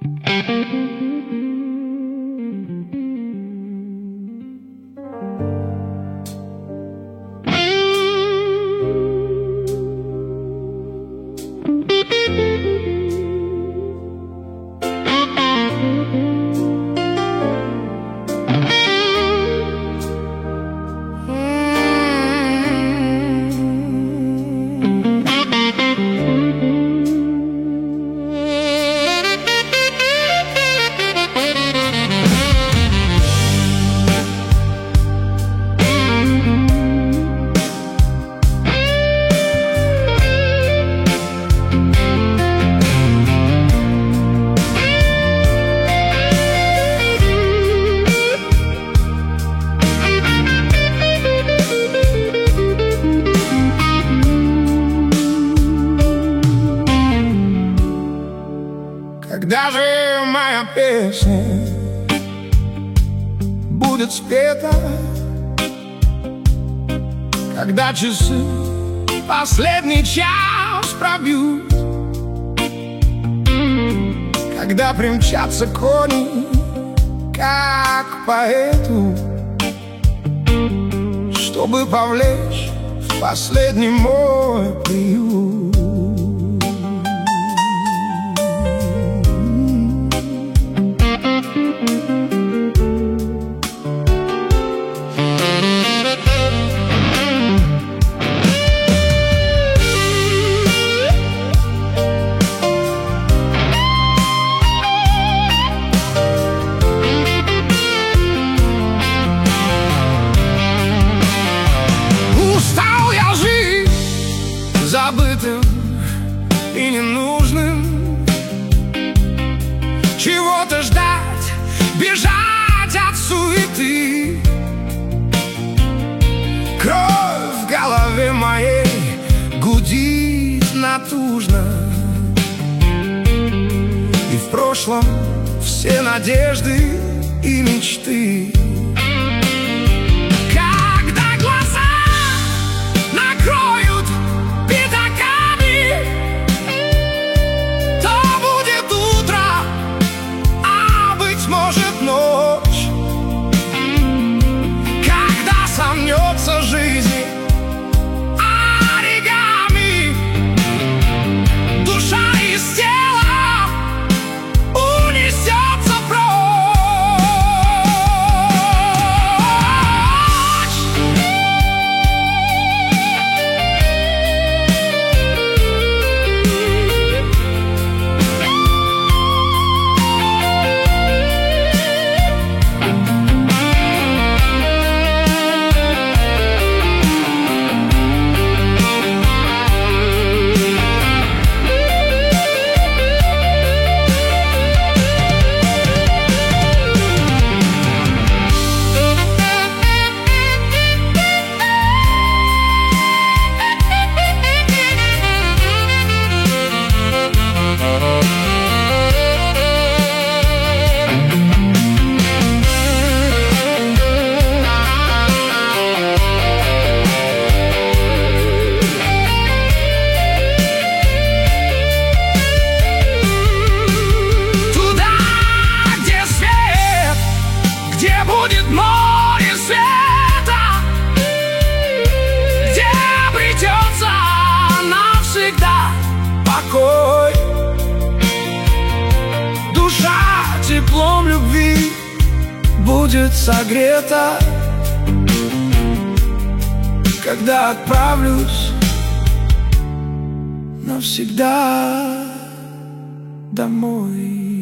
Когда же моя песня будет спета, когда часы последний час пробьют, когда примчатся кони, как к поэту, чтобы повлечь в последний мой приют. Забытым и ненужным, чего-то ждать, бежать от суеты. Кровь в голове моей гудит натужно, и в прошлом все надежды и мечты. Жизни оригами, душа из тела унесется прочь. Будет море света, где обретется навсегда покой. Душа теплом любви будет согрета, когда отправлюсь навсегда домой.